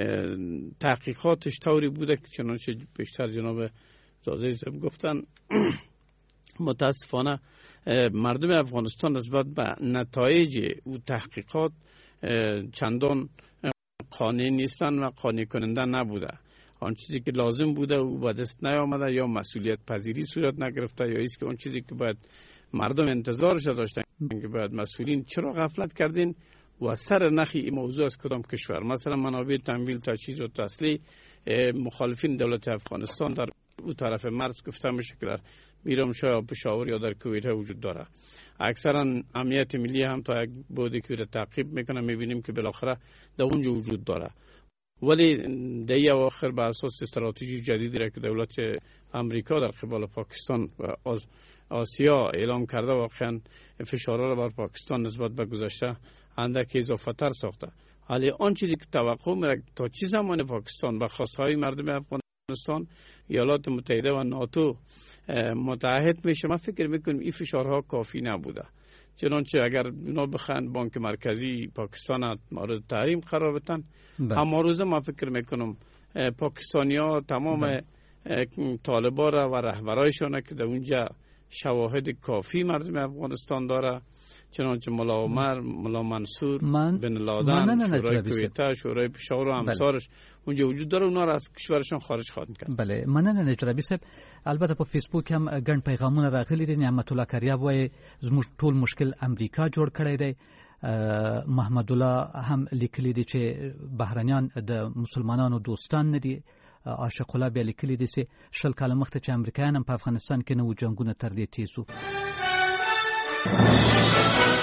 تحقیقاتش طوری بوده که چنانچه بیشتر جناب زازه صاحب گفتن متاسفانه مردم افغانستان نسبت به نتایج او تحقیقات چندان قانع نیستن و قانع کننده نبوده. آن چیزی که لازم بوده او به دست نیامده یا مسئولیت پذیری صورت نگرفته یا ایست که آن چیزی که باید مردم انتظارش داشتن که باید مسئولین چرا غفلت کردین و سر نخی این موضوع از کدام کشور مثلا منابع تمویل تجهیز و تسلیح مخالفین دولت افغانستان در او طرف مرز گفته میشه که در میرامشاه یا پشاور یا در کویت وجود داره. اکثرا امنیت ملی هم تا یک بودی که تعقیب میکنه میبینیم که بالاخره در اونجا وجود داره. ولی در این اواخر به اساس استراتژی جدیدی را که دولت امریکا در قبال پاکستان و آسیا اعلام کرده واقعا فشارها را بر پاکستان نسبت به گذشته اندک اضافه تر ساخته. ولی آن چیزی که توقع میره تا چه زمان پاکستان به خواستهای مردم افغانستان ایالات متحده و ناتو متحد میشه من فکر میکنم این فشارها کافی نبوده. چنانچه اگر اونا بخوان بانک مرکزی پاکستان مورد تحریم قرار بدن اما روزه من فکر میکنم پاکستانیا تمام طالبا را و رهبرایشان که در اونجا شواهد کافی مردم افغانستان داره چنانچه ملا عمر، ملا منصور، من بن لادن، شورای کویته، شورای پشاور و امثالش اونجا وجود داره اونا را از کشورشان خارج خواهند کرد. بله مننه نجرابی صاحب. البته په فیسبوک هم ګڼ پیغامونه راغلي دي. نعمت الله کریا وایي زموږ ټول مشکل امریکا جوړ کړی دی. محمد الله هم لیکلی دی چې بهرنیان د مسلمانانو دوستان نه دي. عاشق الله بیا لیکلی دی چې شل کاله مخکې چې امریکایان هم په افغانستان کې نه و جنګونه تر دې تېز وو.